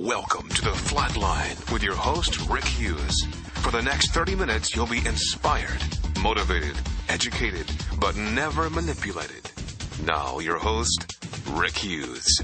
Welcome to The Flatline with your host, Rick Hughes. For the next 30 minutes, you'll be inspired, motivated, educated, but never manipulated. Now, your host, Rick Hughes.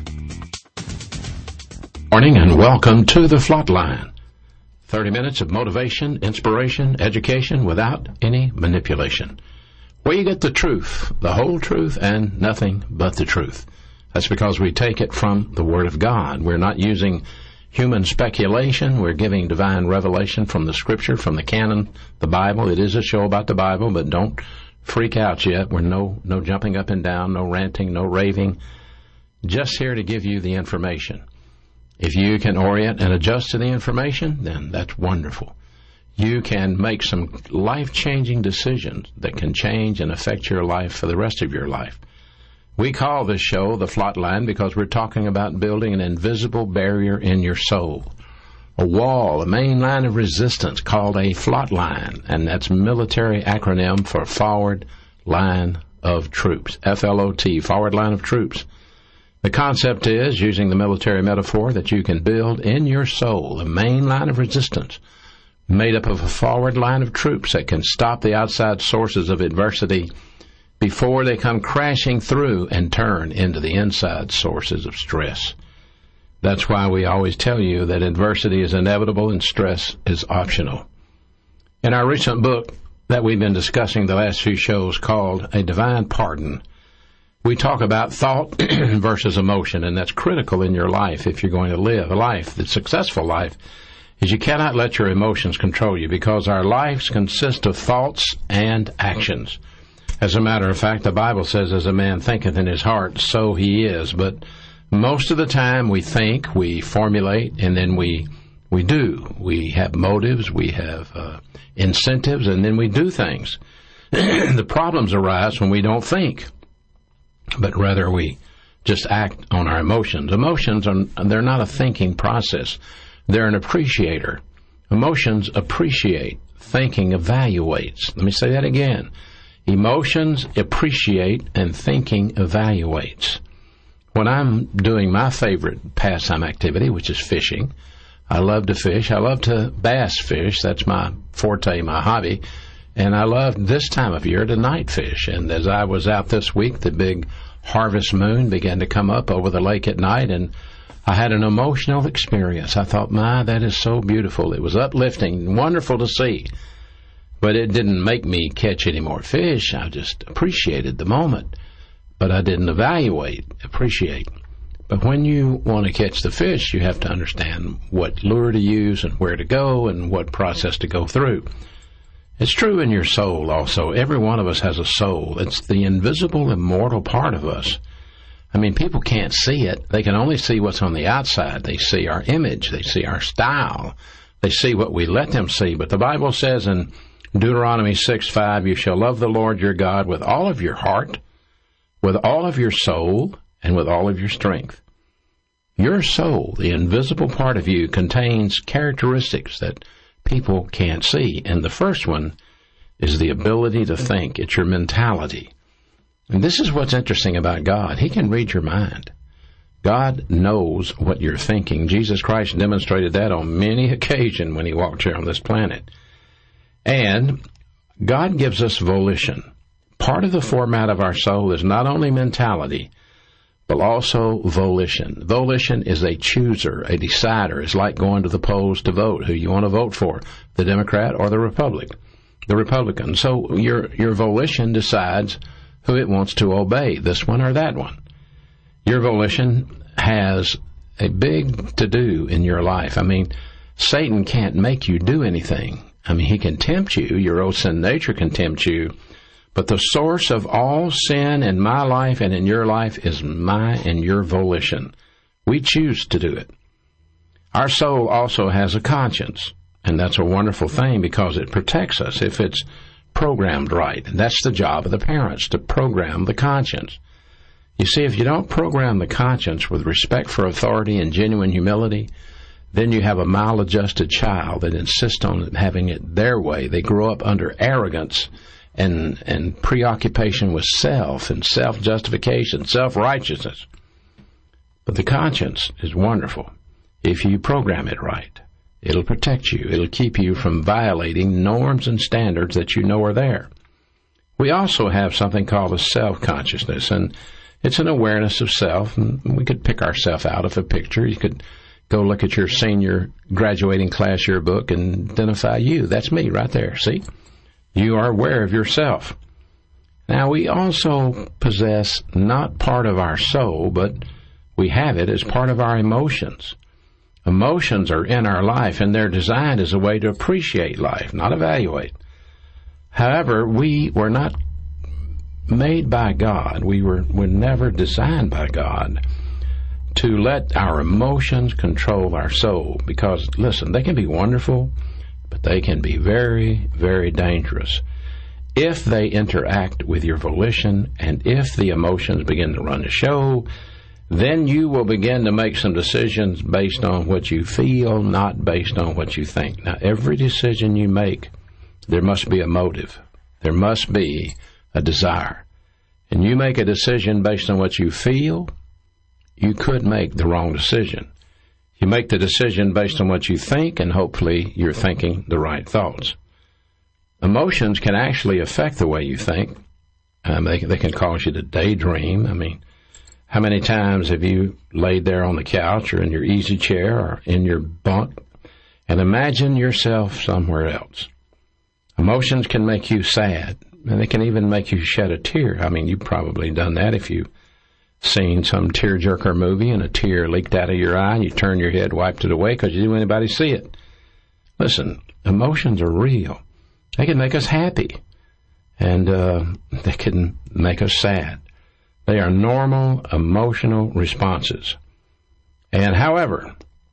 Morning and welcome to The Flatline. 30 minutes of motivation, inspiration, education without any manipulation. Where you get the truth, the whole truth, and nothing but the truth. That's because we take it from the Word of God. We're not using human speculation. We're giving divine revelation from the Scripture, from the canon, the Bible. It is a show about the Bible, but don't freak out yet. We're no jumping up and down, no ranting, no raving. Just here to give you the information. If you can orient and adjust to the information, then that's wonderful. You can make some life-changing decisions that can change and affect your life for the rest of your life. We call this show The Flatline because we're talking about building an invisible barrier in your soul. A wall, a main line of resistance called a flatline, and that's military acronym for Forward Line of Troops, FLOT, Forward Line of Troops. The concept is, using the military metaphor, that you can build in your soul a main line of resistance made up of a forward line of troops that can stop the outside sources of adversity before they come crashing through and turn into the inside sources of stress. That's why we always tell you that adversity is inevitable and stress is optional. In our recent book that we've been discussing the last few shows called A Divine Pardon, we talk about thought versus emotion, and that's critical in your life if you're going to live a life, the successful life, is you cannot let your emotions control you because our lives consist of thoughts and actions. As a matter of fact, the Bible says, as a man thinketh in his heart, so he is. But most of the time we think, we formulate, and then we do. We have motives, we have incentives, and then we do things. The problems arise when we don't think, but rather we just act on our emotions. Emotions, they're not a thinking process. They're an appreciator. Emotions appreciate. Thinking evaluates. Let me say that again. Emotions appreciate and thinking evaluates. When I'm doing my favorite pastime activity, which is fishing, I love to fish. I love to bass fish. That's my forte, my hobby. And I love this time of year to night fish. And as I was out this week, the big harvest moon began to come up over the lake at night, and I had an emotional experience. I thought, that is so beautiful. It was uplifting, wonderful to see. But it didn't make me catch any more fish. I just appreciated the moment. But I didn't appreciate. But when you want to catch the fish, you have to understand what lure to use and where to go and what process to go through. It's true in your soul also. Every one of us has a soul. It's the invisible, immortal part of us. I mean, people can't see it. They can only see what's on the outside. They see our image. They see our style. They see what we let them see. But the Bible says in Deuteronomy 6:5, you shall love the Lord your God with all of your heart, with all of your soul, and with all of your strength. Your soul, the invisible part of you, contains characteristics that people can't see. And the first one is the ability to think. It's your mentality. And this is what's interesting about God. He can read your mind. God knows what you're thinking. Jesus Christ demonstrated that on many occasions when he walked here on this planet. And God gives us volition. Part of the format of our soul is not only mentality, but also volition. Volition is a chooser, a decider. It's like going to the polls to vote who you want to vote for, the Democrat or the Republican. So your volition decides who it wants to obey, this one or that one. Your volition has a big to-do in your life. I mean, Satan can't make you do anything. I mean, he can tempt you. Your old sin nature can tempt you. But the source of all sin in my life and in your life is my and your volition. We choose to do it. Our soul also has a conscience, and that's a wonderful thing because it protects us if it's programmed right. And that's the job of the parents, to program the conscience. You see, if you don't program the conscience with respect for authority and genuine humility, then you have a maladjusted child that insists on having it their way. They grow up under arrogance and preoccupation with self and self-justification, self-righteousness. But the conscience is wonderful. if you program it right. It'll protect you. It'll keep you from violating norms and standards that you know are there. We also have something called a self-consciousness, and it's an awareness of self, and we could pick ourselves out of a picture. You could go look at your senior graduating class yearbook and identify you. That's me right there, see? You are aware of yourself. Now, we also possess not part of our soul, but we have it as part of our emotions. Emotions are in our life, and they're designed as a way to appreciate life, not evaluate. However, we were not made by God. We were never designed by God to let our emotions control our soul. Because, listen, they can be wonderful, but they can be very, very dangerous if they interact with your volition, and if the emotions begin to run the show. Then you will begin to make some decisions based on what you feel, not based on what you think. Now, every decision you make, there must be a motive. There must be a desire. And you make a decision based on what you feel, you could make the wrong decision. You make the decision based on what you think, and hopefully you're thinking the right thoughts. Emotions can actually affect the way you think. They can cause you to daydream. I mean, how many times have you laid there on the couch or in your easy chair or in your bunk and imagine yourself somewhere else? Emotions can make you sad, and they can even make you shed a tear. I mean, you've probably done that if you've seen some tearjerker movie and a tear leaked out of your eye and you turn your head, wiped it away because you didn't want anybody to see it. Listen, emotions are real. They can make us happy, and they can make us sad. They are normal emotional responses. And however,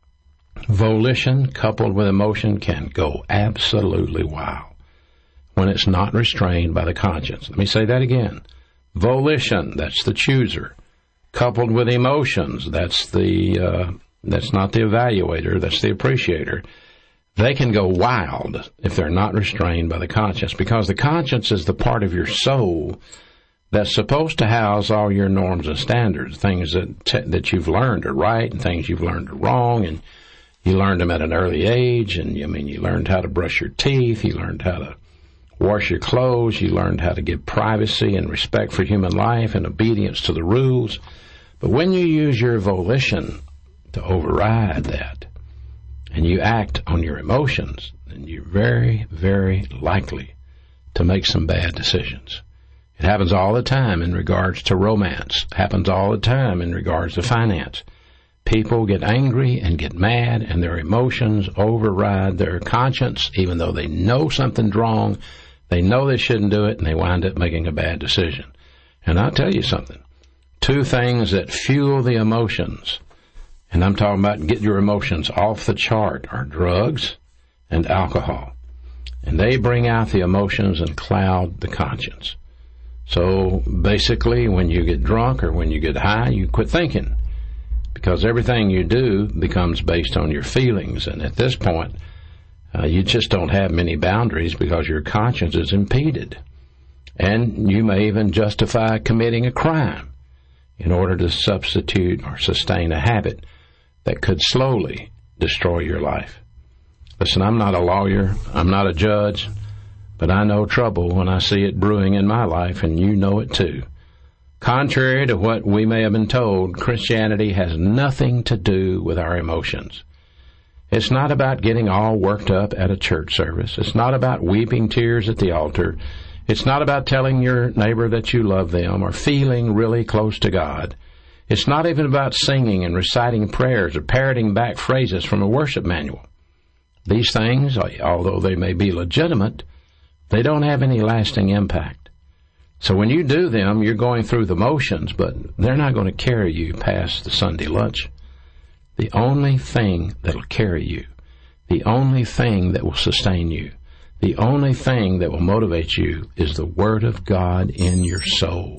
volition coupled with emotion can go absolutely wild when it's not restrained by the conscience. Let me say that again. Volition, that's the chooser, coupled with emotions, that's not the evaluator, that's the appreciator. They can go wild if they're not restrained by the conscience, because the conscience is the part of your soul that's supposed to house all your norms and standards, things that you've learned are right and things you've learned are wrong, and you learned them at an early age. And you learned how to brush your teeth, you learned how to wash your clothes, you learned how to give privacy and respect for human life and obedience to the rules. But when you use your volition to override that, and you act on your emotions, then you're very, very likely to make some bad decisions. It happens all the time in regards to romance. It happens all the time in regards to finance. People get angry and get mad, and their emotions override their conscience, even though they know something's wrong. They know they shouldn't do it, and they wind up making a bad decision. And I'll tell you something. Two things that fuel the emotions, and I'm talking about get your emotions off the chart, are drugs and alcohol. And they bring out the emotions and cloud the conscience. So basically, when you get drunk or when you get high, you quit thinking, because everything you do becomes based on your feelings. And at this point, you just don't have many boundaries because your conscience is impeded. And you may even justify committing a crime in order to substitute or sustain a habit that could slowly destroy your life. Listen, I'm not a lawyer, I'm not a judge, but I know trouble when I see it brewing in my life, and you know it too. Contrary to what we may have been told, Christianity has nothing to do with our emotions. It's not about getting all worked up at a church service. It's not about weeping tears at the altar. It's not about telling your neighbor that you love them or feeling really close to God. It's not even about singing and reciting prayers or parroting back phrases from a worship manual. These things, although they may be legitimate, they don't have any lasting impact. So when you do them, you're going through the motions, but they're not going to carry you past the Sunday lunch. The only thing that'll carry you, the only thing that will sustain you, the only thing that will motivate you is the Word of God in your soul.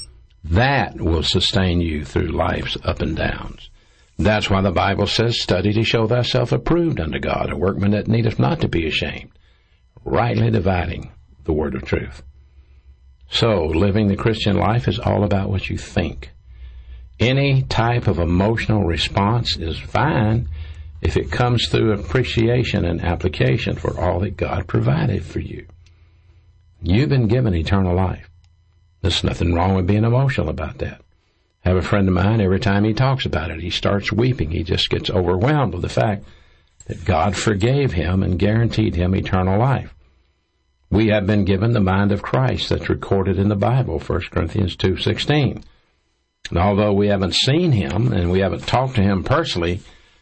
That will sustain you through life's up and downs. That's why the Bible says, study to show thyself approved unto God, a workman that needeth not to be ashamed, rightly dividing the word of truth. So, living the Christian life is all about what you think. Any type of emotional response is fine if it comes through appreciation and application for all that God provided for you. You've been given eternal life. There's nothing wrong with being emotional about that. I have a friend of mine, every time he talks about it, he starts weeping. He just gets overwhelmed with the fact that God forgave him and guaranteed him eternal life. We have been given the mind of Christ that's recorded in the Bible, 1 Corinthians 2:16. And although we haven't seen him and we haven't talked to him personally,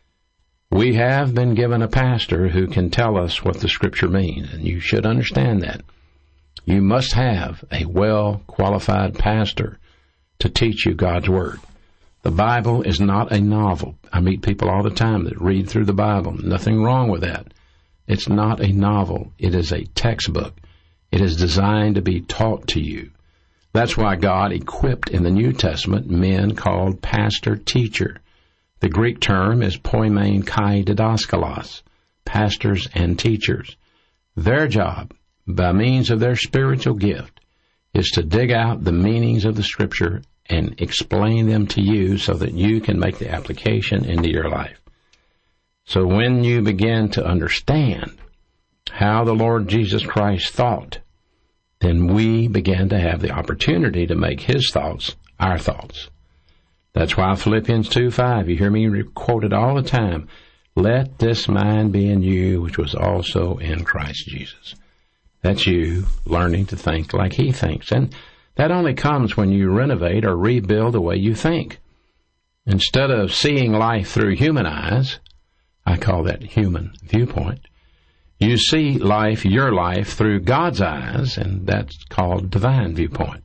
we have been given a pastor who can tell us what the Scripture means, and you should understand that. You must have a well-qualified pastor to teach you God's Word. The Bible is not a novel. I meet people all the time that read through the Bible. Nothing wrong with that. It's not a novel. It is a textbook. It is designed to be taught to you. That's why God equipped in the New Testament men called pastor-teacher. The Greek term is poimen kai didaskalos, pastors and teachers. Their job, by means of their spiritual gift, is to dig out the meanings of the Scripture and explain them to you so that you can make the application into your life. So when you begin to understand how the Lord Jesus Christ thought, then we begin to have the opportunity to make His thoughts our thoughts. That's why Philippians 2:5, you hear me quoted all the time, let this mind be in you, which was also in Christ Jesus. That's you learning to think like He thinks. And that only comes when you renovate or rebuild the way you think. Instead of seeing life through human eyes, I call that human viewpoint, you see life, your life, through God's eyes, and that's called divine viewpoint.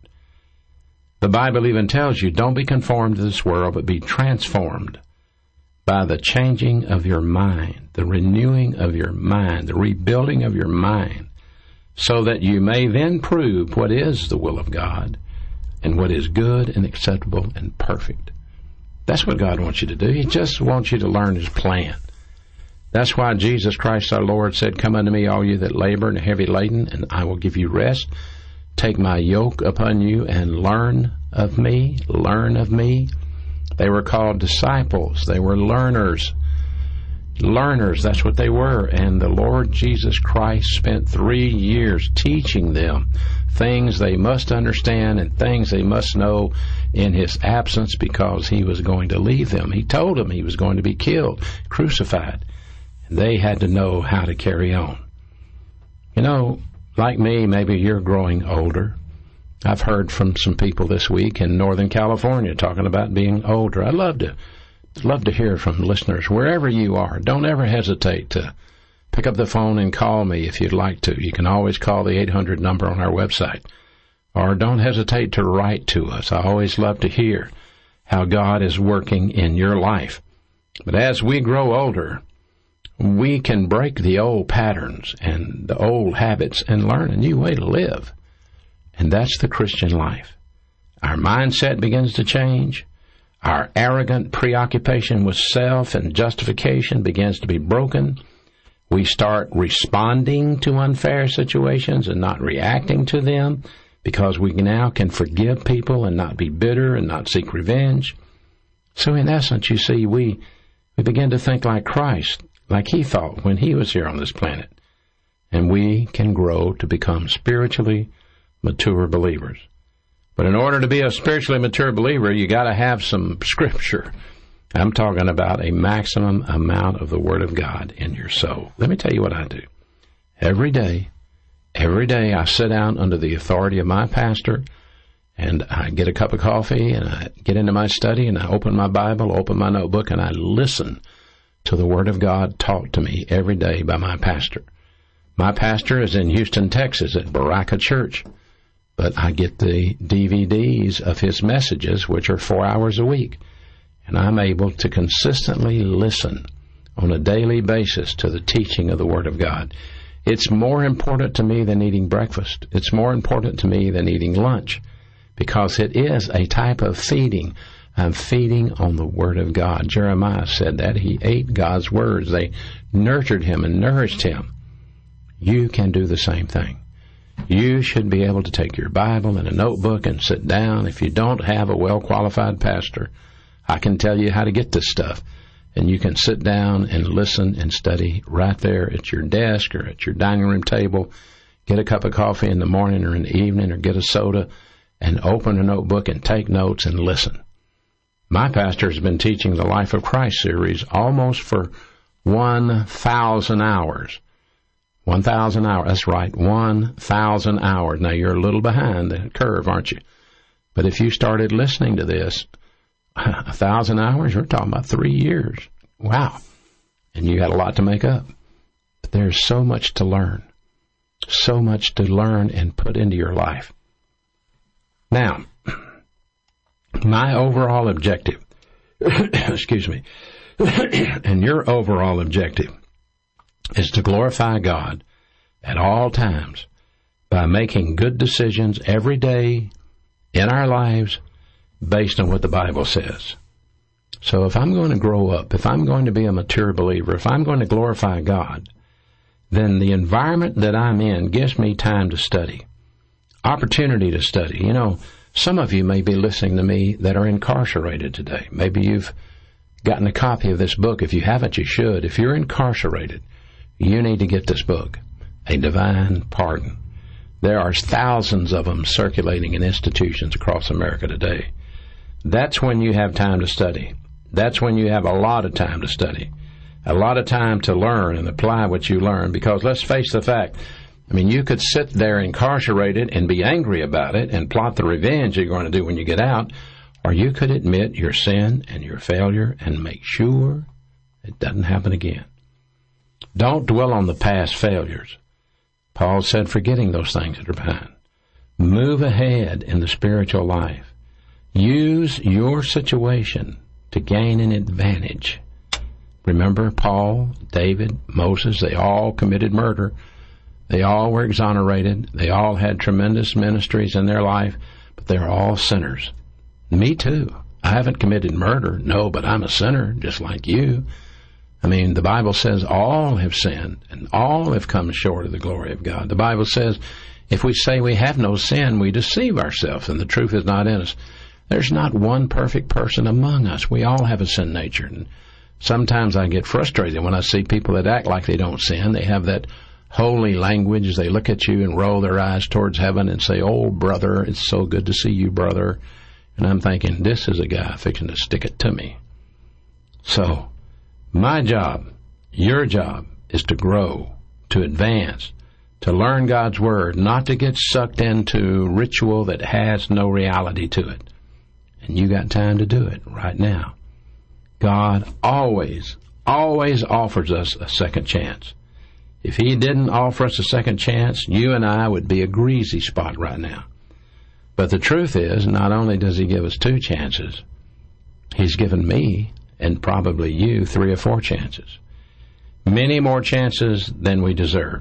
The Bible even tells you, don't be conformed to this world, but be transformed by the changing of your mind, the renewing of your mind, the rebuilding of your mind, so that you may then prove what is the will of God and what is good and acceptable and perfect. That's what God wants you to do. He just wants you to learn His plan. That's why Jesus Christ our Lord said, come unto me, all you that labor and are heavy laden, and I will give you rest. Take my yoke upon you and learn of me. Learn of me. They were called disciples. They were learners. Learners, that's what they were. And the Lord Jesus Christ spent 3 years teaching them things they must understand and things they must know in His absence, because He was going to leave them. He told them He was going to be killed, crucified. And they had to know how to carry on. You know, like me, maybe you're growing older. I've heard from some people this week in Northern California talking about being older. I'd love to hear from listeners wherever you are. Don't ever hesitate to pick up the phone and call me if you'd like to. You can always call the 800 number on our website. Or don't hesitate to write to us. I always love to hear how God is working in your life. But as we grow older, we can break the old patterns and the old habits and learn a new way to live. And that's the Christian life. Our mindset begins to change. Our arrogant preoccupation with self and justification begins to be broken. We start responding to unfair situations and not reacting to them, because we now can forgive people and not be bitter and not seek revenge. So in essence, you see, we begin to think like Christ, like He thought when He was here on this planet. And we can grow to become spiritually mature believers. But in order to be a spiritually mature believer, you got to have some Scripture. I'm talking about a maximum amount of the Word of God in your soul. Let me tell you what I do. Every day I sit down under the authority of my pastor, and I get a cup of coffee, and I get into my study, and I open my Bible, open my notebook, and I listen to the Word of God taught to me every day by my pastor. My pastor is in Houston, Texas at Baraka Church, but I get the DVDs of his messages, which are 4 hours a week, and I'm able to consistently listen on a daily basis to the teaching of the Word of God. It's more important to me than eating breakfast. It's more important to me than eating lunch, because it is a type of feeding. I'm feeding on the Word of God. Jeremiah said that. He ate God's words. They nurtured him and nourished him. You can do the same thing. You should be able to take your Bible and a notebook and sit down. If you don't have a well-qualified pastor, I can tell you how to get this stuff. And you can sit down and listen and study right there at your desk or at your dining room table. Get a cup of coffee in the morning or in the evening, or get a soda and open a notebook and take notes and listen. My pastor has been teaching the Life of Christ series almost for 1,000 hours. 1,000 hours, that's right, 1,000 hours. Now, you're a little behind the curve, aren't you? But if you started listening to this, 1,000 hours, we're talking about 3 years. Wow. And you got a lot to make up. But there's so much to learn. So much to learn and put into your life. Now, my overall objective, excuse me, and your overall objective is to glorify God at all times by making good decisions every day in our lives based on what the Bible says. So if I'm going to grow up, if I'm going to be a mature believer, if I'm going to glorify God, then the environment that I'm in gives me time to study, opportunity to study. You know, some of you may be listening to me that are incarcerated today. Maybe you've gotten a copy of this book. If you haven't, you should. If you're incarcerated, you need to get this book, A Divine Pardon. There are thousands of them circulating in institutions across America today. That's when you have time to study. That's when you have a lot of time to study. A lot of time to learn and apply what you learn, because let's face the fact, I mean, you could sit there incarcerated and be angry about it and plot the revenge you're going to do when you get out, or you could admit your sin and your failure and make sure it doesn't happen again. Don't dwell on the past failures. Paul said, forgetting those things that are behind. Move ahead in the spiritual life. Use your situation to gain an advantage. Remember, Paul, David, Moses, they all committed murder. They all were exonerated. They all had tremendous ministries in their life, but they're all sinners. Me too. I haven't committed murder, no, but I'm a sinner, just like you. I mean, the Bible says all have sinned, and all have come short of the glory of God. The Bible says if we say we have no sin, we deceive ourselves, and the truth is not in us. There's not one perfect person among us. We all have a sin nature, and sometimes I get frustrated when I see people that act like they don't sin. They have that holy language. They look at you and roll their eyes towards heaven and say, oh, brother, it's so good to see you, brother. And I'm thinking, this is a guy fixing to stick it to me. So, my job, your job, is to grow, to advance, to learn God's Word, not to get sucked into ritual that has no reality to it. And you got time to do it right now. God always offers us a second chance. If He didn't offer us a second chance, you and I would be a greasy spot right now. But the truth is, not only does He give us 2 chances, He's given me, and probably you, 3 or 4 chances. Many more chances than we deserve.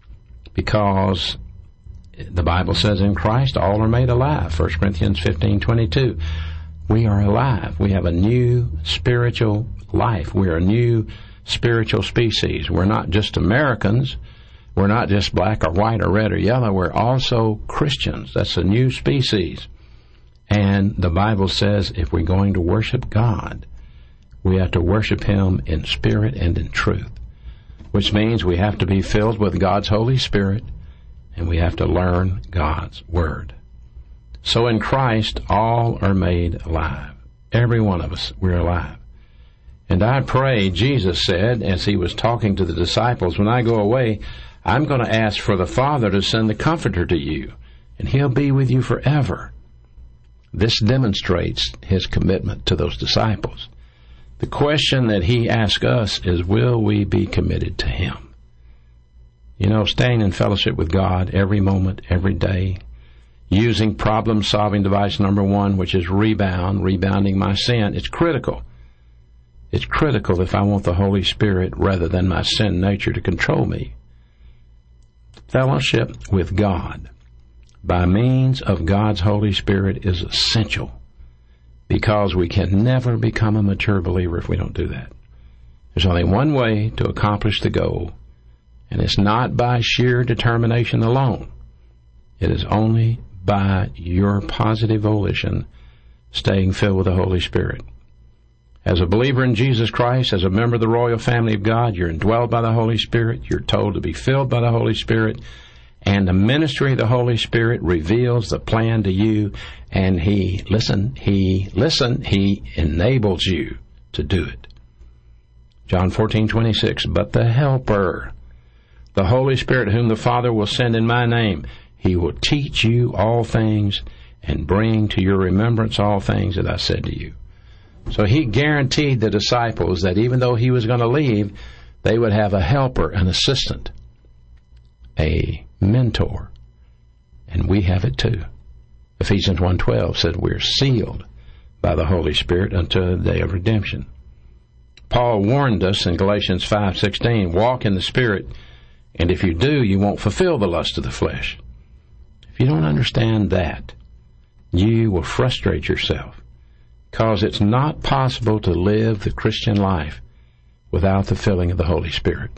Because the Bible says in Christ, all are made alive. 1 Corinthians 15:22. We are alive. We have a new spiritual life. We're a new spiritual species. We're not just Americans. We're not just black or white or red or yellow. We're also Christians. That's a new species. And the Bible says if we're going to worship God, we have to worship Him in spirit and in truth, which means we have to be filled with God's Holy Spirit, and we have to learn God's Word. So in Christ, all are made alive. Every one of us, we're alive. And I pray, Jesus said, as He was talking to the disciples, when I go away, I'm going to ask for the Father to send the Comforter to you, and He'll be with you forever. This demonstrates His commitment to those disciples. The question that He asks us is, will we be committed to Him? You know, staying in fellowship with God every moment, every day, using problem-solving device number 1, which is rebounding my sin. It's critical. It's critical if I want the Holy Spirit rather than my sin nature to control me. Fellowship with God by means of God's Holy Spirit is essential, because we can never become a mature believer if we don't do that. There's only one way to accomplish the goal, and it's not by sheer determination alone. It is only by your positive volition staying filled with the Holy Spirit. As a believer in Jesus Christ, as a member of the royal family of God, you're indwelled by the Holy Spirit. You're told to be filled by the Holy Spirit. And the ministry of the Holy Spirit reveals the plan to you, and He enables you to do it. John 14:26, but the Helper, the Holy Spirit, whom the Father will send in my name, He will teach you all things and bring to your remembrance all things that I said to you. So He guaranteed the disciples that even though He was going to leave, they would have a helper, an assistant, a mentor. And we have it too. Ephesians 1:12 said we're sealed by the Holy Spirit until the day of redemption. Paul warned us in Galatians 5:16, walk in the Spirit, and if you do, you won't fulfill the lust of the flesh. If you don't understand that, you will frustrate yourself, because it's not possible to live the Christian life without the filling of the Holy Spirit.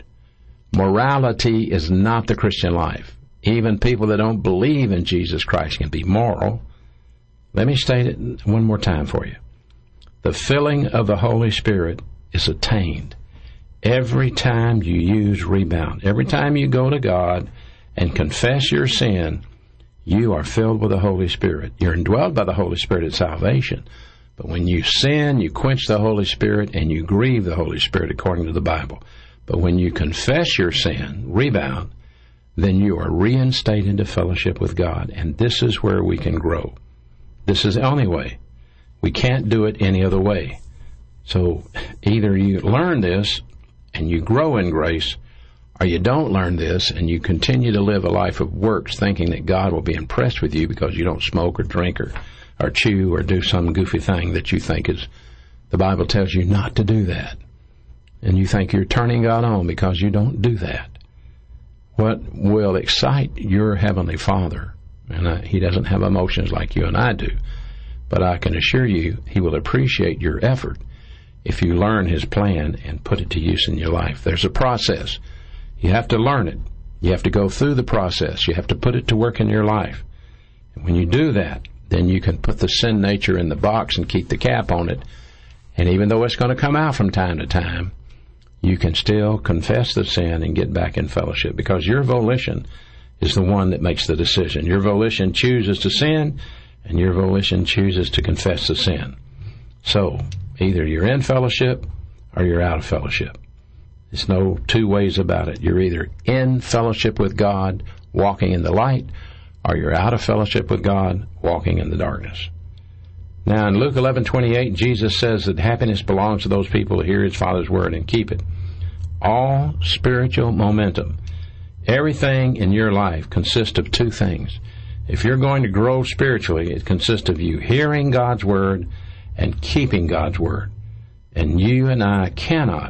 Morality is not the Christian life. Even people that don't believe in Jesus Christ can be moral. Let me state it one more time for you. The filling of the Holy Spirit is attained every time you use rebound. Every time you go to God and confess your sin, you are filled with the Holy Spirit. You're indwelled by the Holy Spirit at salvation. But when you sin, you quench the Holy Spirit and you grieve the Holy Spirit according to the Bible. But when you confess your sin, rebound, then you are reinstated into fellowship with God. And this is where we can grow. This is the only way. We can't do it any other way. So either you learn this and you grow in grace, or you don't learn this and you continue to live a life of works thinking that God will be impressed with you because you don't smoke or drink or chew or do some goofy thing that you think is, the Bible tells you not to do that. And you think you're turning God on because you don't do that. What will excite your Heavenly Father, and He doesn't have emotions like you and I do, but I can assure you He will appreciate your effort if you learn His plan and put it to use in your life. There's a process. You have to learn it. You have to go through the process. You have to put it to work in your life. And when you do that, then you can put the sin nature in the box and keep the cap on it. And even though it's going to come out from time to time, you can still confess the sin and get back in fellowship, because your volition is the one that makes the decision. Your volition chooses to sin, and your volition chooses to confess the sin. So, either you're in fellowship or you're out of fellowship. There's no two ways about it. You're either in fellowship with God, walking in the light, or you're out of fellowship with God, walking in the darkness. Now, in Luke 11:28, Jesus says that happiness belongs to those people who hear His Father's word and keep it. All spiritual momentum, everything in your life consists of two things. If you're going to grow spiritually, it consists of you hearing God's word and keeping God's word. And you and I cannot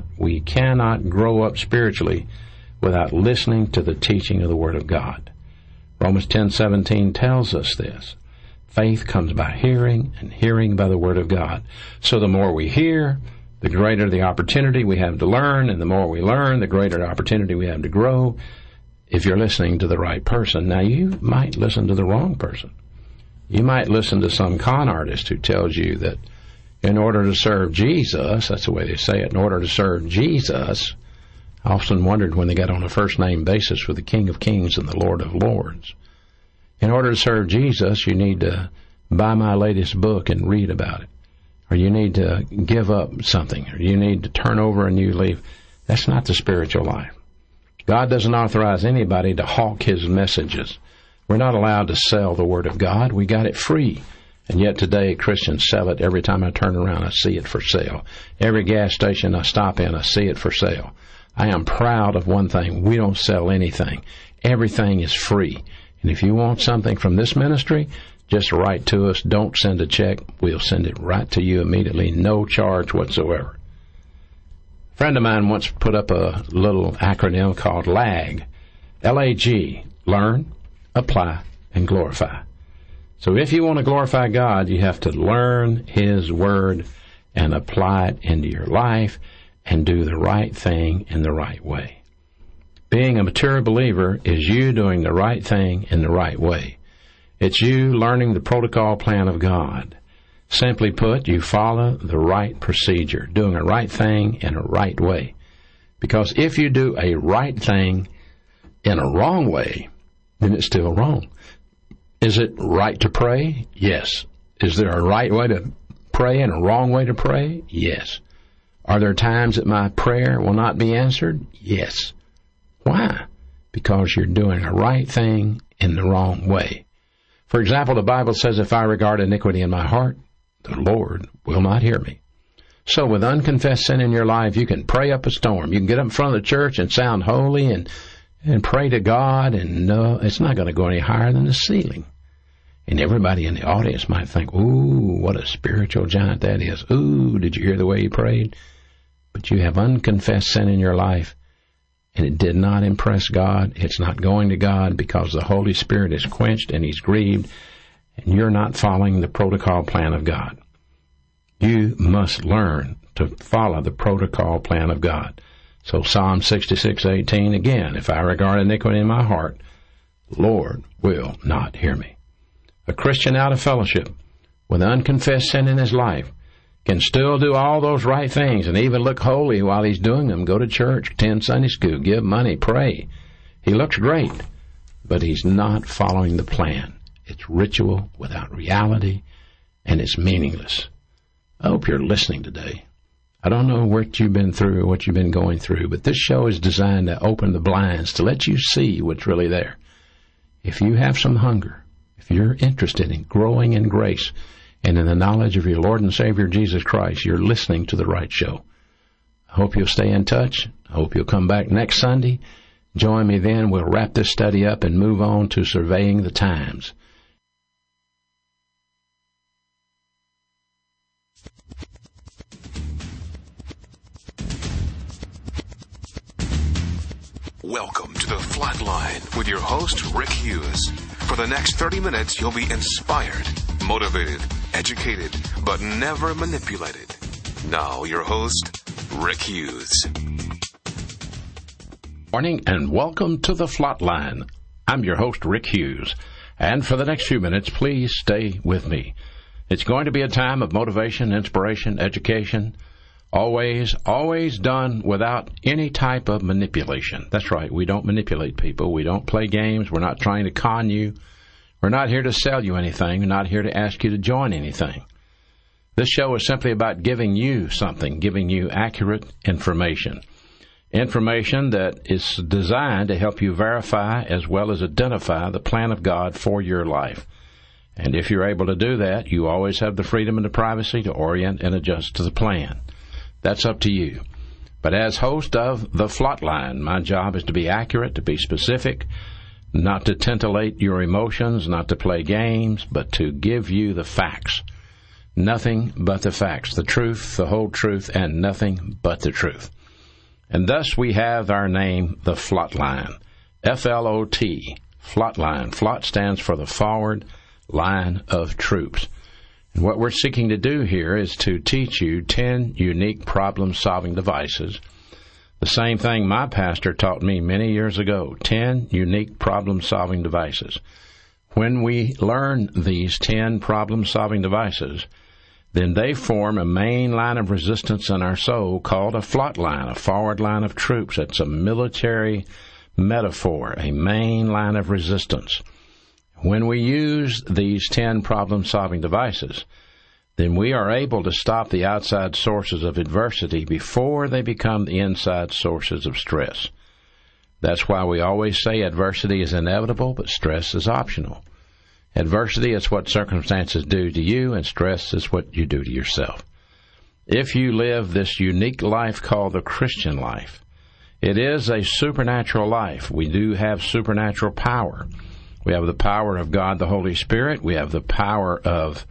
grow up spiritually without listening to the teaching of the Word of God. Romans 10:17 tells us this. Faith comes by hearing, and hearing by the Word of God. So the more we hear, the greater the opportunity we have to learn, and the more we learn, the greater the opportunity we have to grow, if you're listening to the right person. Now, you might listen to the wrong person. You might listen to some con artist who tells you that in order to serve Jesus, that's the way they say it, in order to serve Jesus, I often wondered when they got on a first-name basis with the King of Kings and the Lord of Lords. In order to serve Jesus, you need to buy my latest book and read about it. Or you need to give up something. Or you need to turn over a new leaf. That's not the spiritual life. God doesn't authorize anybody to hawk His messages. We're not allowed to sell the Word of God. We got it free. And yet today, Christians sell it. Every time I turn around, I see it for sale. Every gas station I stop in, I see it for sale. I am proud of one thing. We don't sell anything. Everything is free. And if you want something from this ministry, just write to us. Don't send a check. We'll send it right to you immediately. No charge whatsoever. A friend of mine once put up a little acronym called LAG. L-A-G. Learn, apply, and glorify. So if you want to glorify God, you have to learn His Word and apply it into your life and do the right thing in the right way. Being a mature believer is you doing the right thing in the right way. It's you learning the protocol plan of God. Simply put, you follow the right procedure, doing a right thing in a right way. Because if you do a right thing in a wrong way, then it's still wrong. Is it right to pray? Yes. Is there a right way to pray and a wrong way to pray? Yes. Are there times that my prayer will not be answered? Yes. Why? Because you're doing a right thing in the wrong way. For example, the Bible says, if I regard iniquity in my heart, the Lord will not hear me. So with unconfessed sin in your life, you can pray up a storm. You can get up in front of the church and sound holy and pray to God, and no, it's not going to go any higher than the ceiling. And everybody in the audience might think, ooh, what a spiritual giant that is. Ooh, did you hear the way he prayed? But you have unconfessed sin in your life, and it did not impress God. It's not going to God because the Holy Spirit is quenched and He's grieved, and you're not following the protocol plan of God. You must learn to follow the protocol plan of God. So Psalm 66:18, again, if I regard iniquity in my heart, the Lord will not hear me. A Christian out of fellowship with unconfessed sin in his life can still do all those right things and even look holy while he's doing them. Go to church, attend Sunday school, give money, pray. He looks great, but he's not following the plan. It's ritual without reality, and it's meaningless. I hope you're listening today. I don't know what you've been through or what you've been going through, but this show is designed to open the blinds, to let you see what's really there. If you have some hunger, if you're interested in growing in grace and in the knowledge of your Lord and Savior Jesus Christ, you're listening to the right show. I hope you'll stay in touch. I hope you'll come back next Sunday. Join me then. We'll wrap this study up and move on to surveying the times. Welcome to the Flatline with your host, Rick Hughes. For the next 30 minutes, you'll be inspired, motivated, educated, but never manipulated. Now, your host, Rick Hughes. Morning and welcome to the Flatline. I'm your host, Rick Hughes. And for the next few minutes, please stay with me. It's going to be a time of motivation, inspiration, education. Always done without any type of manipulation. That's right, we don't manipulate people. We don't play games. We're not trying to con you. We're not here to sell you anything. We're not here to ask you to join anything. This show is simply about giving you something, giving you accurate information. Information that is designed to help you verify as well as identify the plan of God for your life. And if you're able to do that, you always have the freedom and the privacy to orient and adjust to the plan. That's up to you. But as host of the Flatline, my job is to be accurate, to be specific, not to titillate your emotions, not to play games, but to give you the facts. Nothing but the facts, the truth, the whole truth, and nothing but the truth. And thus we have our name, the Flatline. F-L-O-T, Flatline. Flot stands for the forward line of troops. And what we're seeking to do here is to teach you 10 unique problem-solving devices. The same thing my pastor taught me many years ago, 10 unique problem-solving devices. When we learn these 10 problem-solving devices, then they form a main line of resistance in our soul called a flot line, a forward line of troops. It's a military metaphor, a main line of resistance. When we use these 10 problem-solving devices, then we are able to stop the outside sources of adversity before they become the inside sources of stress. That's why we always say adversity is inevitable, but stress is optional. Adversity is what circumstances do to you, and stress is what you do to yourself. If you live this unique life called the Christian life, it is a supernatural life. We do have supernatural power. We have the power of God, the Holy Spirit. We have the power of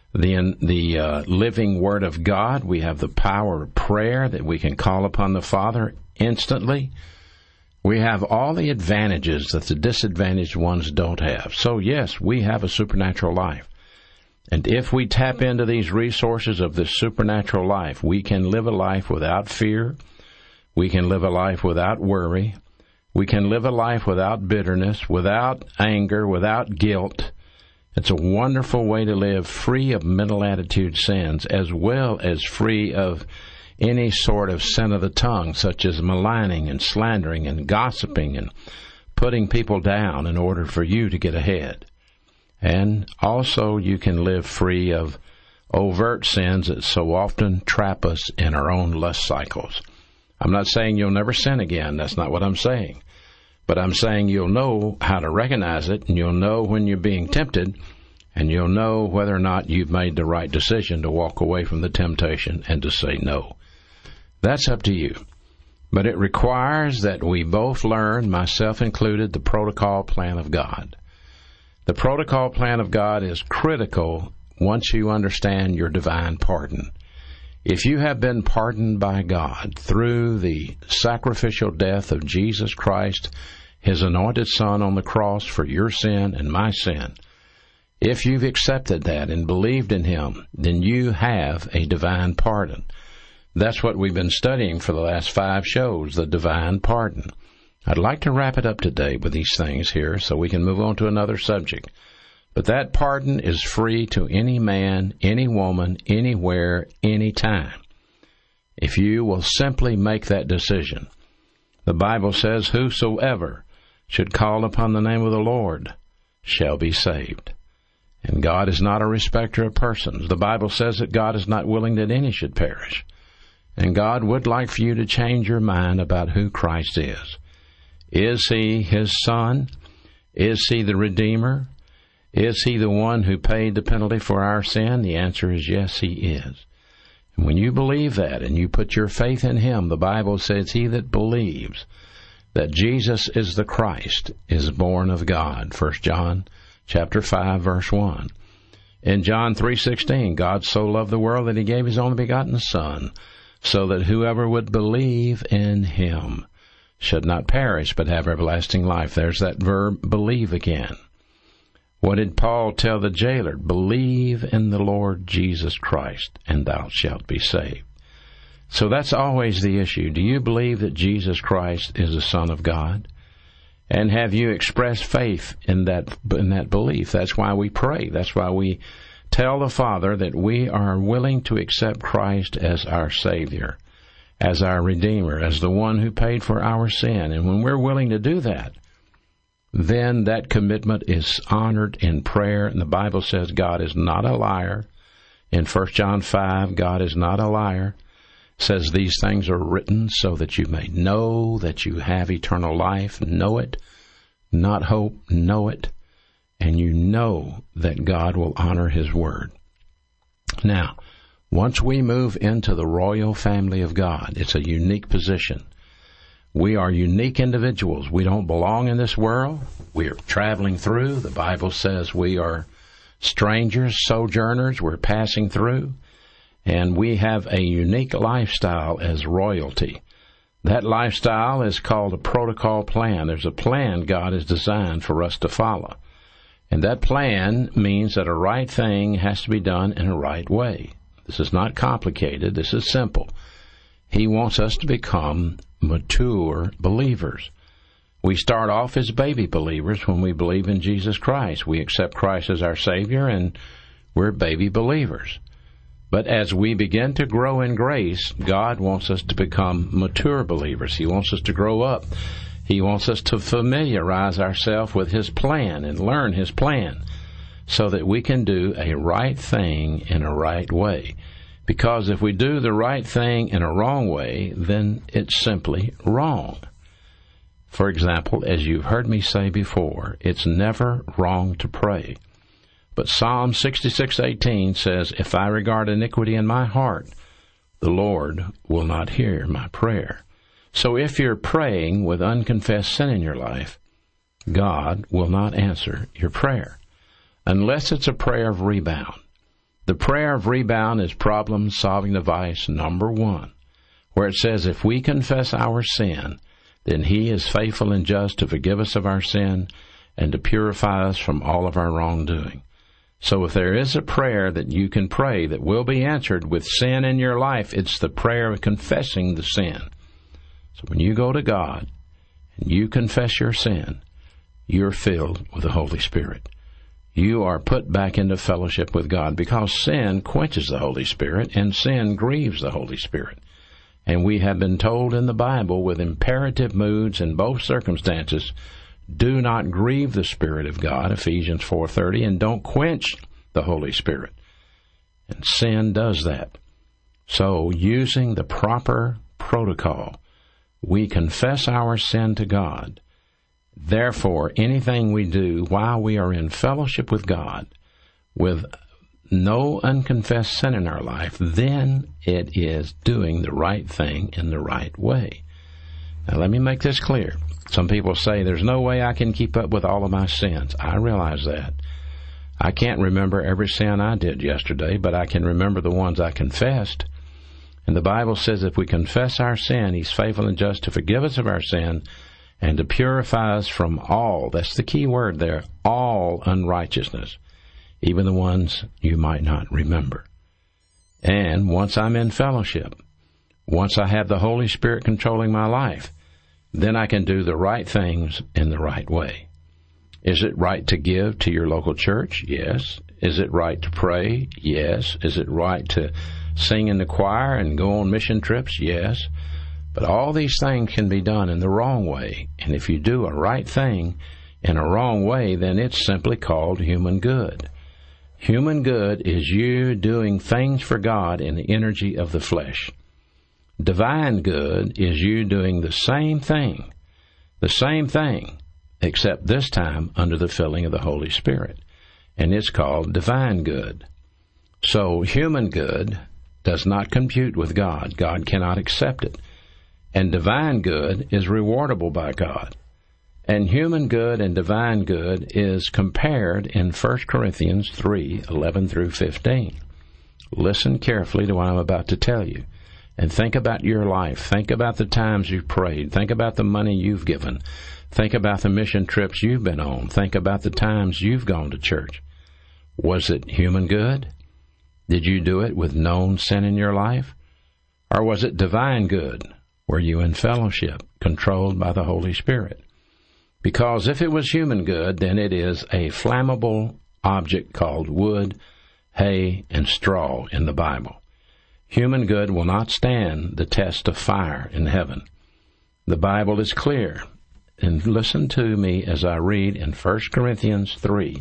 the living Word of God. We have the power of prayer that we can call upon the Father instantly. We have all the advantages that the disadvantaged ones don't have. So, yes, we have a supernatural life. And if we tap into these resources of this supernatural life, we can live a life without fear. We can live a life without worry. We can live a life without bitterness, without anger, without guilt. It's a wonderful way to live, free of mental attitude sins, as well as free of any sort of sin of the tongue, such as maligning and slandering and gossiping and putting people down in order for you to get ahead. And also you can live free of overt sins that so often trap us in our own lust cycles. I'm not saying you'll never sin again. That's not what I'm saying. But I'm saying you'll know how to recognize it, and you'll know when you're being tempted, and you'll know whether or not you've made the right decision to walk away from the temptation and to say no. That's up to you. But it requires that we both learn, myself included, the protocol plan of God. The protocol plan of God is critical once you understand your divine pardon. If you have been pardoned by God through the sacrificial death of Jesus Christ, His anointed Son on the cross for your sin and my sin, if you've accepted that and believed in Him, then you have a divine pardon. That's what we've been studying for the last 5 shows, the divine pardon. I'd like to wrap it up today with these things here so we can move on to another subject. But that pardon is free to any man, any woman, anywhere, anytime, if you will simply make that decision. The Bible says, whosoever should call upon the name of the Lord shall be saved. And God is not a respecter of persons. The Bible says that God is not willing that any should perish. And God would like for you to change your mind about who Christ is. Is He His Son? Is He the Redeemer? Is He the one who paid the penalty for our sin? The answer is yes, He is. And when you believe that and you put your faith in Him, the Bible says, he that believes that Jesus is the Christ is born of God. 1 John chapter 5, verse 1. In John 3:16, God so loved the world that He gave His only begotten Son, so that whoever would believe in Him should not perish but have everlasting life. There's that verb, believe, again. What did Paul tell the jailer? Believe in the Lord Jesus Christ, and thou shalt be saved. So that's always the issue. Do you believe that Jesus Christ is the Son of God? And have you expressed faith in that belief? That's why we pray. That's why we tell the Father that we are willing to accept Christ as our Savior, as our Redeemer, as the one who paid for our sin. And when we're willing to do that, then that commitment is honored in prayer. And the Bible says God is not a liar. In 1 John 5, God is not a liar. It says these things are written so that you may know that you have eternal life. Know it, not hope, know it. And you know that God will honor His word. Now, once we move into the royal family of God, it's a unique position. We are unique individuals. We don't belong in this world. We are traveling through. The Bible says we are strangers, sojourners. We're passing through. And we have a unique lifestyle as royalty. That lifestyle is called a protocol plan. There's a plan God has designed for us to follow. And that plan means that a right thing has to be done in a right way. This is not complicated. This is simple. He wants us to become mature believers. We start off as baby believers when we believe in Jesus Christ. We accept Christ as our Savior, and we're baby believers. But as we begin to grow in grace, God wants us to become mature believers. He wants us to grow up. He wants us to familiarize ourselves with His plan and learn His plan so that we can do a right thing in a right way. Because if we do the right thing in a wrong way, then it's simply wrong. For example, as you've heard me say before, it's never wrong to pray. But Psalm 66:18 says, if I regard iniquity in my heart, the Lord will not hear my prayer. So if you're praying with unconfessed sin in your life, God will not answer your prayer, unless it's a prayer of rebound. The prayer of rebound is problem-solving device number 1, where it says if we confess our sin, then He is faithful and just to forgive us of our sin and to purify us from all of our wrongdoing. So if there is a prayer that you can pray that will be answered with sin in your life, it's the prayer of confessing the sin. So when you go to God and you confess your sin, you're filled with the Holy Spirit. you are put back into fellowship with God, because sin quenches the Holy Spirit and sin grieves the Holy Spirit. And we have been told in the Bible with imperative moods in both circumstances, do not grieve the Spirit of God, Ephesians 4:30, and don't quench the Holy Spirit. And sin does that. So, using the proper protocol, we confess our sin to God. Therefore, anything we do while we are in fellowship with God, with no unconfessed sin in our life, then it is doing the right thing in the right way. Now, let me make this clear. Some people say, there's no way I can keep up with all of my sins. I realize that. I can't remember every sin I did yesterday, but I can remember the ones I confessed. And the Bible says if we confess our sin, He's faithful and just to forgive us of our sin and to purify us from all, that's the key word there, all unrighteousness, even the ones you might not remember. And once I'm in fellowship, once I have the Holy Spirit controlling my life, then I can do the right things in the right way. Is it right to give to your local church? Yes. Is it right to pray? Yes. Is it right to sing in the choir and go on mission trips? Yes. But all these things can be done in the wrong way. And if you do a right thing in a wrong way, then it's simply called human good. Human good is you doing things for God in the energy of the flesh. Divine good is you doing the same thing, except this time under the filling of the Holy Spirit. And it's called divine good. So human good does not compute with God. God cannot accept it. And divine good is rewardable by God. And human good and divine good is compared in 1 Corinthians 3:11 through 15. Listen carefully to what I'm about to tell you. And think about your life. Think about the times you've prayed. Think about the money you've given. Think about the mission trips you've been on. Think about the times you've gone to church. Was it human good? Did you do it with known sin in your life? Or was it divine good? Were you in fellowship, controlled by the Holy Spirit? Because if it was human good, then it is a flammable object called wood, hay, and straw in the Bible. Human good will not stand the test of fire in heaven. The Bible is clear. And listen to me as I read in 1 Corinthians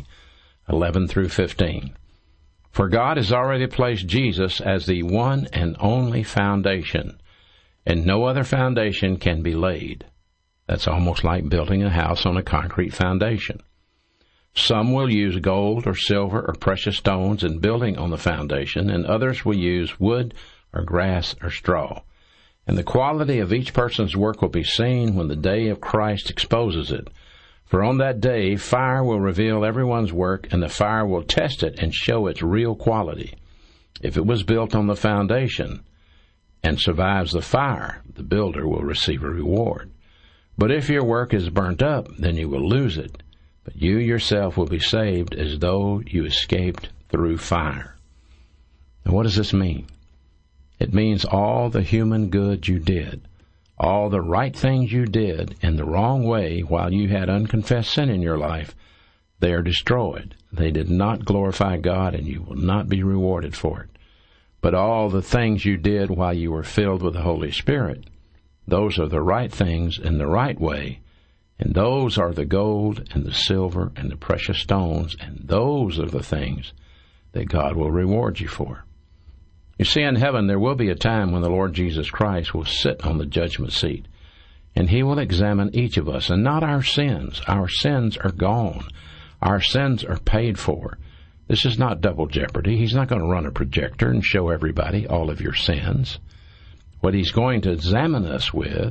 3:11 through 15. For God has already placed Jesus as the one and only foundation, and no other foundation can be laid. That's almost like building a house on a concrete foundation. Some will use gold or silver or precious stones in building on the foundation, and others will use wood or grass or straw. And the quality of each person's work will be seen when the day of Christ exposes it. For on that day, fire will reveal everyone's work, and the fire will test it and show its real quality. If it was built on the foundation and survives the fire, the builder will receive a reward. But if your work is burnt up, then you will lose it. But you yourself will be saved as though you escaped through fire. Now, what does this mean? It means all the human good you did, all the right things you did in the wrong way while you had unconfessed sin in your life, they are destroyed. They did not glorify God, and you will not be rewarded for it. But all the things you did while you were filled with the Holy Spirit, those are the right things in the right way, and those are the gold and the silver and the precious stones, and those are the things that God will reward you for. You see, in heaven there will be a time when the Lord Jesus Christ will sit on the judgment seat, and He will examine each of us, and not our sins. Our sins are gone. Our sins are paid for. This is not double jeopardy. He's not going to run a projector and show everybody all of your sins. What He's going to examine us with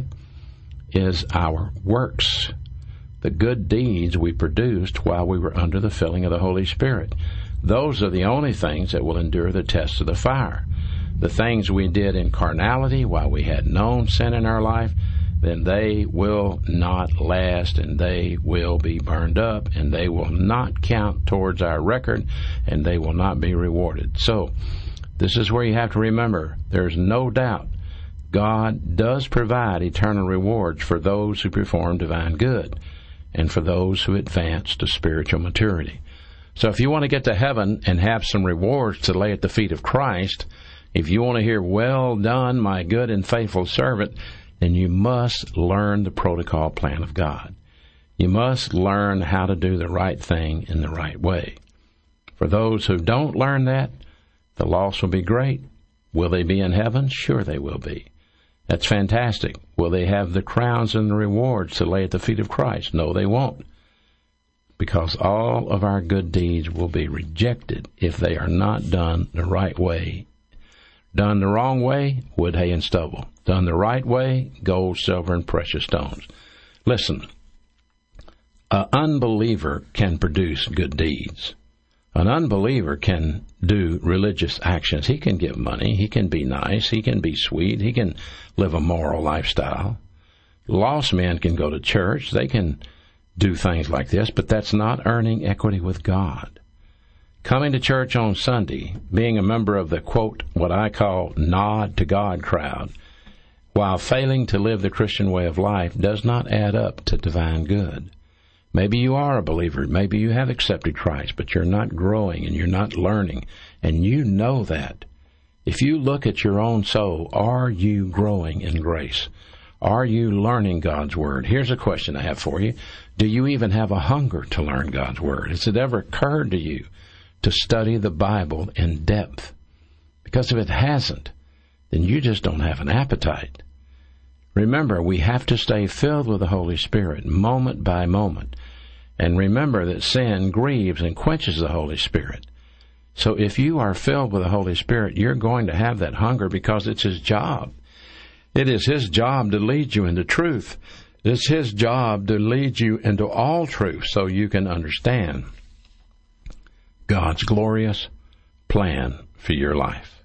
is our works, the good deeds we produced while we were under the filling of the Holy Spirit. Those are the only things that will endure the test of the fire. The things we did in carnality while we had known sin in our life, then they will not last, and they will be burned up, and they will not count towards our record, and they will not be rewarded. So, this is where you have to remember, there's no doubt God does provide eternal rewards for those who perform divine good, and for those who advance to spiritual maturity. So if you want to get to heaven and have some rewards to lay at the feet of Christ, if you want to hear, "Well done, my good and faithful servant," then you must learn the protocol plan of God. You must learn how to do the right thing in the right way. For those who don't learn that, the loss will be great. Will they be in heaven? Sure they will be. That's fantastic. Will they have the crowns and the rewards to lay at the feet of Christ? No, they won't. Because all of our good deeds will be rejected if they are not done the right way. Done the wrong way, wood, hay, and stubble. Done the right way, gold, silver, and precious stones. Listen, an unbeliever can produce good deeds. An unbeliever can do religious actions. He can give money. He can be nice. He can be sweet. He can live a moral lifestyle. Lost men can go to church. They can do things like this, but that's not earning equity with God. Coming to church on Sunday, being a member of the, quote, what I call nod to God crowd, while failing to live the Christian way of life, does not add up to divine good. Maybe you are a believer. Maybe you have accepted Christ, but you're not growing and you're not learning, and you know that. If you look at your own soul, are you growing in grace? Are you learning God's Word? Here's a question I have for you. Do you even have a hunger to learn God's Word? Has it ever occurred to you to study the Bible in depth? Because if it hasn't, then you just don't have an appetite. Remember, we have to stay filled with the Holy Spirit moment by moment. And remember that sin grieves and quenches the Holy Spirit. So if you are filled with the Holy Spirit, you're going to have that hunger because it's His job. It is His job to lead you into truth. It's His job to lead you into all truth so you can understand God's glorious plan for your life.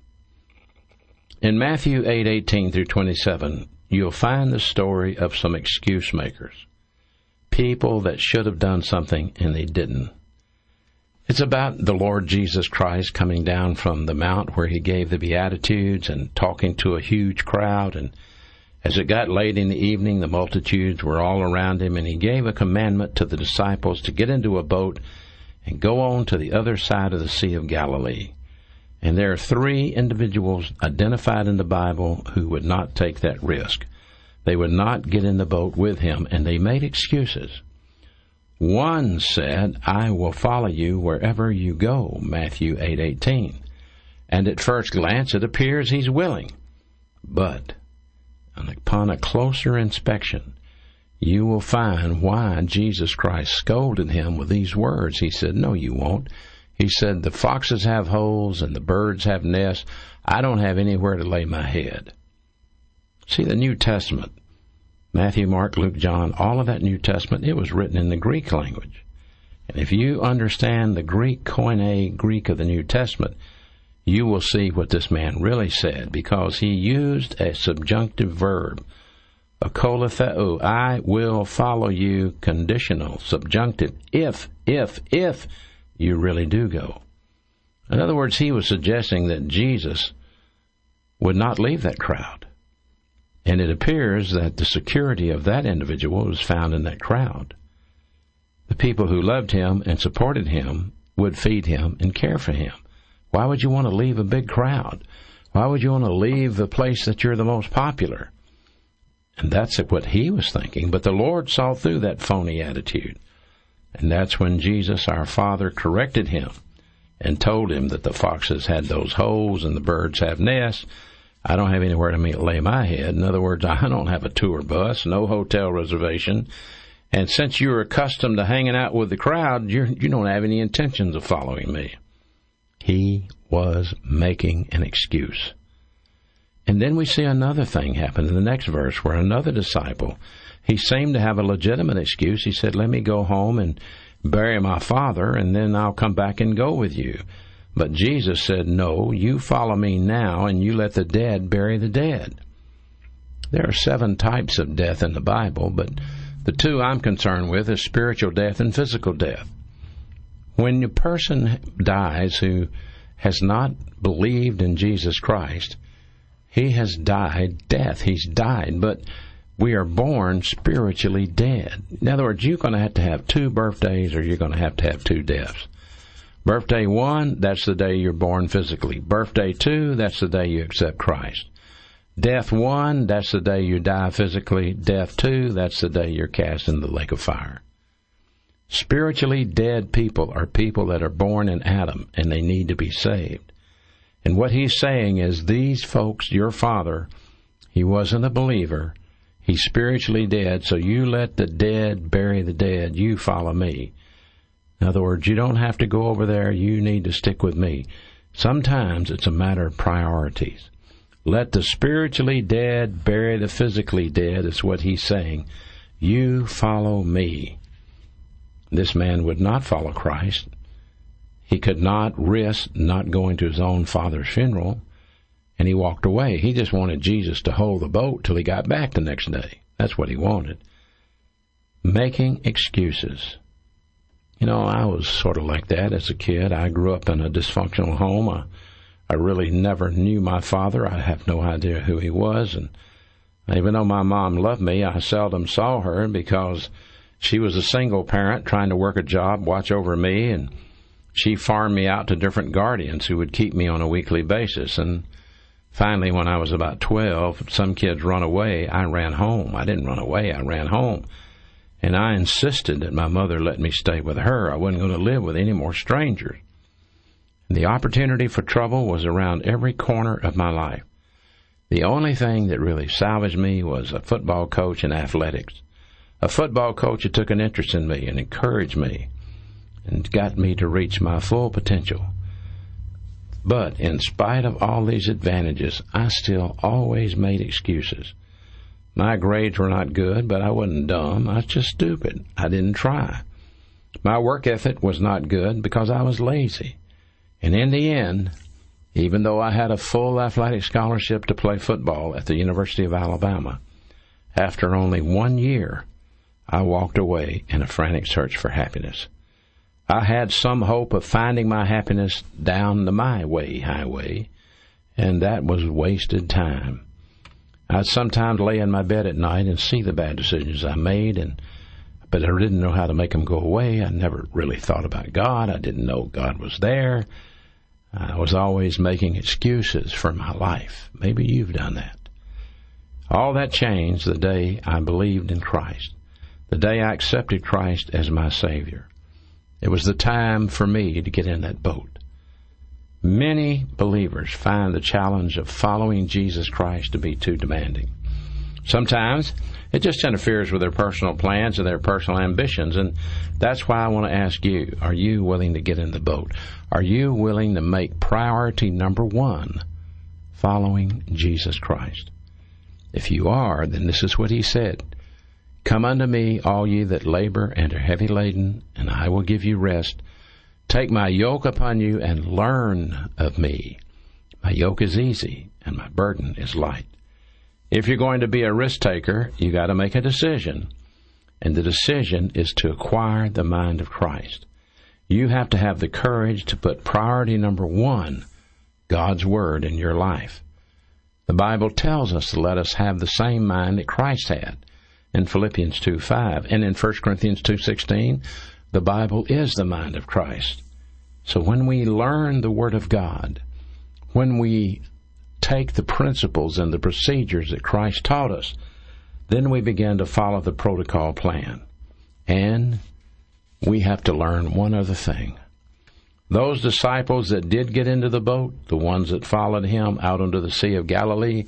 In Matthew 8:18 through 27, you'll find the story of some excuse makers. People that should have done something and they didn't. It's about the Lord Jesus Christ coming down from the mount where He gave the Beatitudes and talking to a huge crowd. And as it got late in the evening, the multitudes were all around Him, and He gave a commandment to the disciples to get into a boat and go on to the other side of the Sea of Galilee. And there are 3 individuals identified in the Bible who would not take that risk. They would not get in the boat with Him, and they made excuses. One said, "I will follow you wherever you go," Matthew 8:18. And at first glance it appears he's willing. But upon a closer inspection, you will find why Jesus Christ scolded him with these words. He said, "No, you won't." He said, "The foxes have holes and the birds have nests. I don't have anywhere to lay my head." See, the New Testament, Matthew, Mark, Luke, John, all of that New Testament, it was written in the Greek language. And if you understand the Greek, Koine Greek of the New Testament, you will see what this man really said, because he used a subjunctive verb, a koletheou, I will follow you, conditional, subjunctive, if you really do go. In other words, he was suggesting that Jesus would not leave that crowd. And it appears that the security of that individual was found in that crowd. The people who loved him and supported him would feed him and care for him. Why would you want to leave a big crowd? Why would you want to leave the place that you're the most popular? And that's what he was thinking. But the Lord saw through that phony attitude. And that's when Jesus, our Father, corrected him and told him that the foxes had those holes and the birds have nests. I don't have anywhere to lay my head. In other words, I don't have a tour bus, no hotel reservation. And since you're accustomed to hanging out with the crowd, you don't have any intentions of following me. He was making an excuse. And then we see another thing happen in the next verse where another disciple, he seemed to have a legitimate excuse. He said, "Let me go home and bury my father, and then I'll come back and go with you." But Jesus said, "No, you follow me now, and you let the dead bury the dead." There are 7 types of death in the Bible, but the 2 I'm concerned with is spiritual death and physical death. When a person dies who has not believed in Jesus Christ, he has died death. He's died, but we are born spiritually dead. In other words, you're going to have 2 birthdays or you're going to have 2 deaths. Birthday 1, that's the day you're born physically. Birthday 2, that's the day you accept Christ. Death 1, that's the day you die physically. Death 2, that's the day you're cast in the lake of fire. Spiritually dead people are people that are born in Adam, and they need to be saved. And what he's saying is, these folks, your father, he wasn't a believer. He's spiritually dead, so you let the dead bury the dead. You follow me. In other words, you don't have to go over there. You need to stick with me. Sometimes it's a matter of priorities. Let the spiritually dead bury the physically dead is what he's saying. You follow me. This man would not follow Christ. He could not risk not going to his own father's funeral, and he walked away. He just wanted Jesus to hold the boat till he got back the next day. That's what he wanted. Making excuses. You know, I was sort of like that as a kid. I grew up in a dysfunctional home. I really never knew my father. I have no idea who he was. And even though my mom loved me, I seldom saw her because she was a single parent trying to work a job, watch over me, and she farmed me out to different guardians who would keep me on a weekly basis. And finally, when I was about 12, some kids run away. I ran home. I didn't run away. I ran home. And I insisted that my mother let me stay with her. I wasn't going to live with any more strangers. The opportunity for trouble was around every corner of my life. The only thing that really salvaged me was a football coach in athletics. A football coach who took an interest in me and encouraged me and got me to reach my full potential. But in spite of all these advantages, I still always made excuses. My grades were not good, but I wasn't dumb. I was just stupid. I didn't try. My work ethic was not good because I was lazy. And in the end, even though I had a full athletic scholarship to play football at the University of Alabama, after only 1 year, I walked away in a frantic search for happiness. I had some hope of finding my happiness down the my way highway, and that was wasted time. I'd sometimes lay in my bed at night and see the bad decisions I made, but I didn't know how to make them go away. I never really thought about God. I didn't know God was there. I was always making excuses for my life. Maybe you've done that. All that changed the day I believed in Christ, the day I accepted Christ as my Savior. It was the time for me to get in that boat. Many believers find the challenge of following Jesus Christ to be too demanding. Sometimes it just interferes with their personal plans and their personal ambitions, and that's why I want to ask you, are you willing to get in the boat? Are you willing to make priority number 1 following Jesus Christ? If you are, then this is what he said. Come unto me, all ye that labor and are heavy laden, and I will give you rest. Take my yoke upon you and learn of me. My yoke is easy and my burden is light. If you're going to be a risk taker, you got to make a decision. And the decision is to acquire the mind of Christ. You have to have the courage to put priority number 1, God's Word, in your life. The Bible tells us to let us have the same mind that Christ had in Philippians 2:5. And in 1 Corinthians 2:16, the Bible is the mind of Christ. So when we learn the Word of God, when we take the principles and the procedures that Christ taught us, then we begin to follow the protocol plan. And we have to learn one other thing. Those disciples that did get into the boat, the ones that followed him out onto the Sea of Galilee,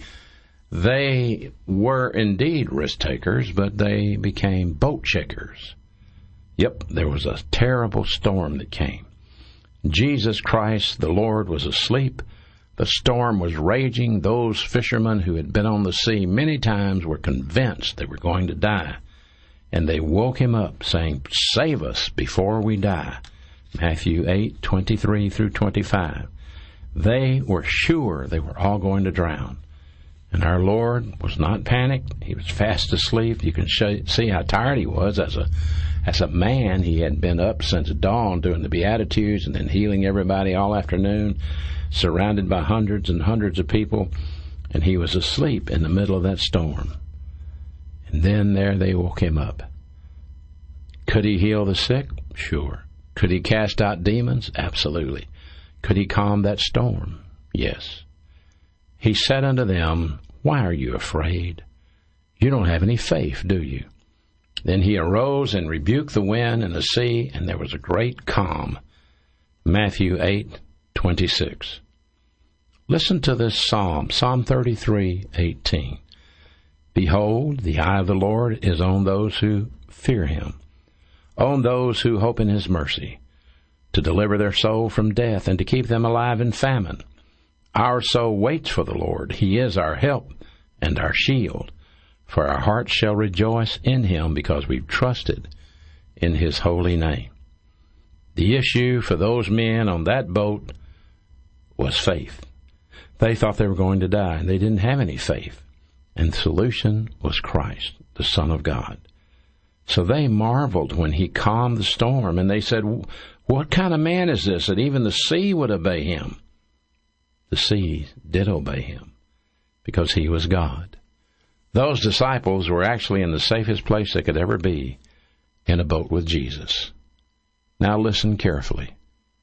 they were indeed risk takers, but they became boat shakers. Yep, there was a terrible storm that came. Jesus Christ, the Lord, was asleep. The storm was raging. Those fishermen who had been on the sea many times were convinced they were going to die. And they woke him up, saying, "Save us before we die." Matthew 8:23 through 25. They were sure they were all going to drown. And our Lord was not panicked. He was fast asleep. You can see how tired he was. As a man, he had been up since dawn doing the Beatitudes and then healing everybody all afternoon, surrounded by hundreds and hundreds of people, and he was asleep in the middle of that storm. And then there they woke him up. Could he heal the sick? Sure. Could he cast out demons? Absolutely. Could he calm that storm? Yes. He said unto them, Why are you afraid? You don't have any faith, do you? Then he arose and rebuked the wind and the sea, and there was a great calm. Matthew 8:26. Listen to this psalm, Psalm 33:18. Behold, the eye of the Lord is on those who fear him, on those who hope in his mercy, to deliver their soul from death and to keep them alive in famine. Our soul waits for the Lord. He is our help and our shield. For our hearts shall rejoice in him because we've trusted in his holy name. The issue for those men on that boat was faith. They thought they were going to die, and they didn't have any faith. And the solution was Christ, the Son of God. So they marveled when he calmed the storm, and they said, What kind of man is this that even the sea would obey him? The sea did obey him because he was God. Those disciples were actually in the safest place they could ever be, in a boat with Jesus. Now listen carefully.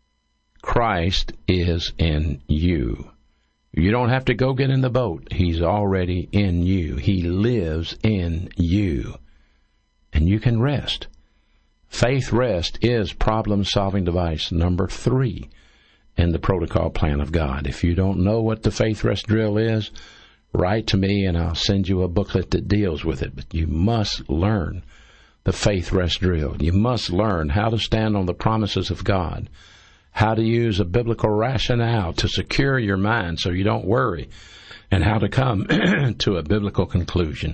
Christ is in you. You don't have to go get in the boat. He's already in you. He lives in you. And you can rest. Faith rest is problem-solving device number 3 in the protocol plan of God. If you don't know what the faith rest drill is, write to me and I'll send you a booklet that deals with it. But you must learn the faith rest drill. You must learn how to stand on the promises of God, how to use a biblical rationale to secure your mind so you don't worry, and how to come to a biblical conclusion.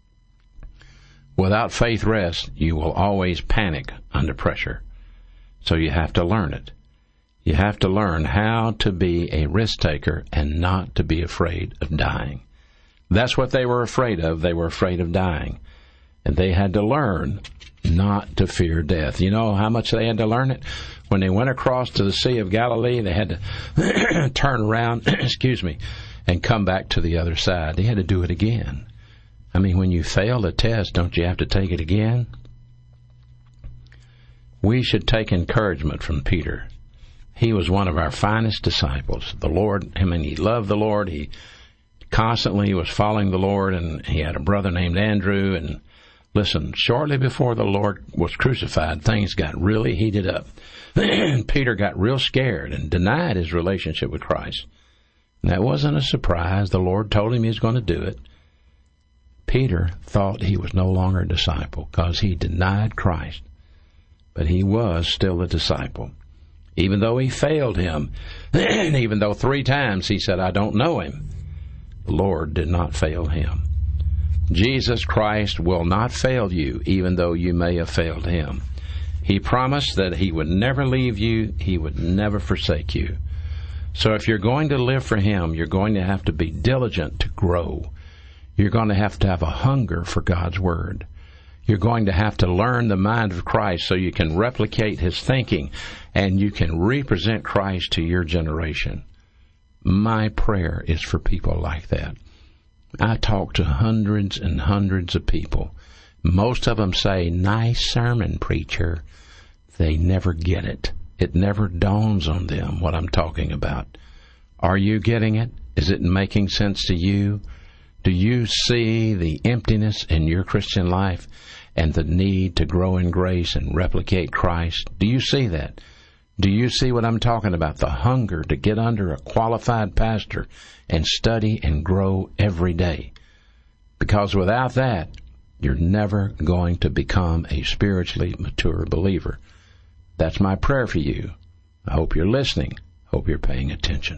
Without faith rest, you will always panic under pressure. So you have to learn it. You have to learn how to be a risk taker and not to be afraid of dying. That's what they were afraid of. They were afraid of dying. And they had to learn not to fear death. You know how much they had to learn it? When they went across to the Sea of Galilee, they had to turn around, and come back to the other side. They had to do it again. I mean, when you fail a test, don't you have to take it again? We should take encouragement from Peter. He was one of our finest disciples. The Lord, he loved the Lord. He constantly was following the Lord, and he had a brother named Andrew. And listen, shortly before the Lord was crucified, things got really heated up. Peter got real scared and denied his relationship with Christ. And that wasn't a surprise. The Lord told him he was going to do it. Peter thought he was no longer a disciple because he denied Christ. But he was still a disciple. Even though he failed him, and even though 3 times he said, I don't know him, the Lord did not fail him. Jesus Christ will not fail you, even though you may have failed him. He promised that he would never leave you, he would never forsake you. So if you're going to live for him, you're going to have to be diligent to grow. You're going to have a hunger for God's Word. You're going to have to learn the mind of Christ so you can replicate his thinking and you can represent Christ to your generation. My prayer is for people like that. I talk to hundreds and hundreds of people. Most of them say, nice sermon, preacher. They never get it. It never dawns on them what I'm talking about. Are you getting it? Is it making sense to you? Do you see the emptiness in your Christian life and the need to grow in grace and replicate Christ? Do you see that? Do you see what I'm talking about? The hunger to get under a qualified pastor and study and grow every day. Because without that, you're never going to become a spiritually mature believer. That's my prayer for you. I hope you're listening. Hope you're paying attention.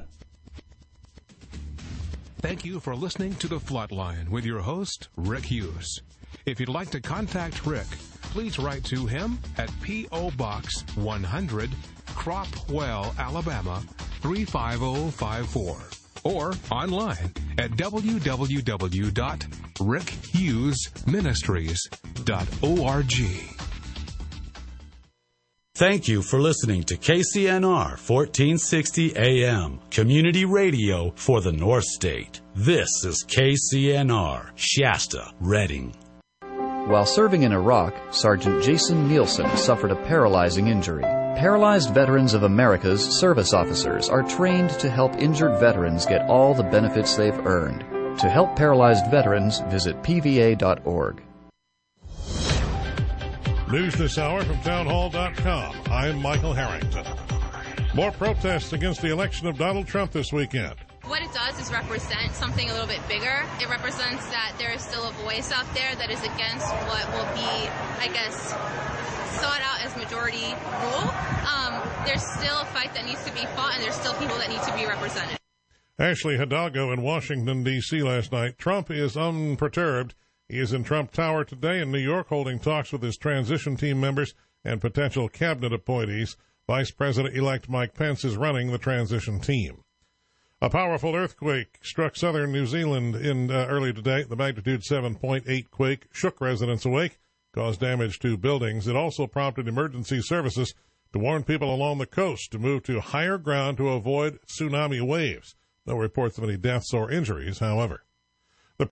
Thank you for listening to The Flatline with your host, Rick Hughes. If you'd like to contact Rick, please write to him at P.O. Box 100, Cropwell, Alabama 35054, or online at www.rickhughesministries.org. Thank you for listening to KCNR 1460 AM, community radio for the North State. This is KCNR, Shasta, Redding. While serving in Iraq, Sergeant Jason Nielsen suffered a paralyzing injury. Paralyzed Veterans of America's service officers are trained to help injured veterans get all the benefits they've earned. To help paralyzed veterans, visit pva.org. News this hour from townhall.com. I'm Michael Harrington. More protests against the election of Donald Trump this weekend. What it does is represent something a little bit bigger. It represents that there is still a voice out there that is against what will be, I guess, sought out as majority rule. There's still a fight that needs to be fought, and there's still people that need to be represented. Ashley Hidalgo in Washington, D.C. last night. Trump is unperturbed. He is in Trump Tower today in New York holding talks with his transition team members and potential cabinet appointees. Vice President-elect Mike Pence is running the transition team. A powerful earthquake struck southern New Zealand early today. The magnitude 7.8 quake shook residents awake, caused damage to buildings. It also prompted emergency services to warn people along the coast to move to higher ground to avoid tsunami waves. No reports of any deaths or injuries, however.